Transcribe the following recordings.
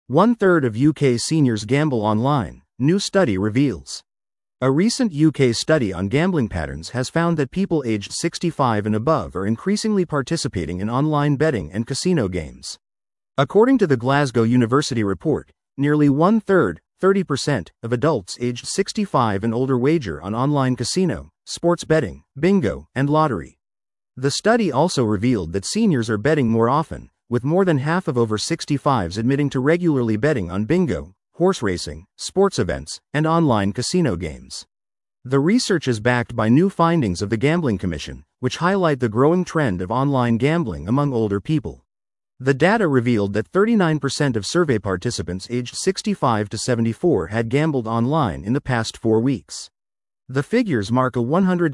1/3 of UK seniors gamble online, new study reveals. A recent UK study on gambling patterns has found that people aged 65 and above are increasingly participating in online betting and casino games. According to the Glasgow University report, nearly 1/3, 30%, of adults aged 65 and older wager on online casino, sports betting, bingo, and lottery. The study also revealed that seniors are betting more often, with more than half of over 65s admitting to regularly betting on bingo, horse racing, sports events, and online casino games. The research is backed by new findings of the Gambling Commission, which highlight the growing trend of online gambling among older people. The data revealed that 39% of survey participants aged 65 to 74 had gambled online in the past 4 weeks. The figures mark a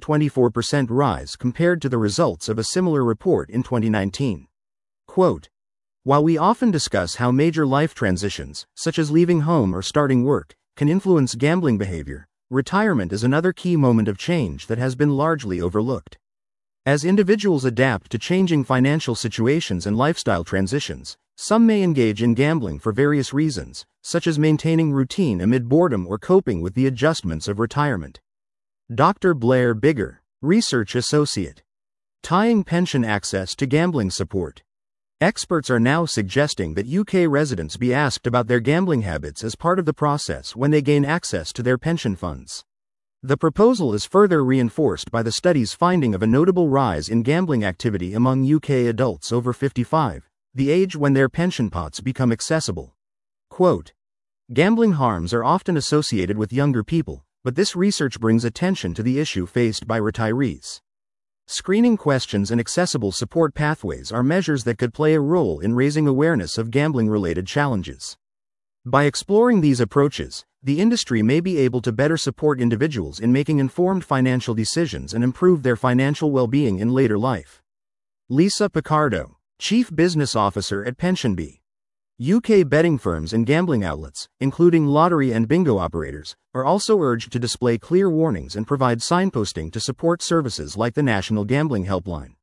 124% rise compared to the results of a similar report in 2019. Quote, "While we often discuss how major life transitions, such as leaving home or starting work, can influence gambling behavior, retirement is another key moment of change that has been largely overlooked. As individuals adapt to changing financial situations and lifestyle transitions, some may engage in gambling for various reasons, such as maintaining routine amid boredom or coping with the adjustments of retirement." Dr. Blair Bigger, Research Associate. Tying pension access to gambling support. Experts are now suggesting that UK residents be asked about their gambling habits as part of the process when they gain access to their pension funds. The proposal is further reinforced by the study's finding of a notable rise in gambling activity among UK adults over 55, the age when their pension pots become accessible. Quote, "Gambling harms are often associated with younger people, but this research brings attention to the issue faced by retirees. Screening questions and accessible support pathways are measures that could play a role in raising awareness of gambling-related challenges. By exploring these approaches, the industry may be able to better support individuals in making informed financial decisions and improve their financial well-being in later life." Lisa Picardo, Chief Business Officer at PensionBee. UK betting firms and gambling outlets, including lottery and bingo operators, are also urged to display clear warnings and provide signposting to support services like the National Gambling Helpline.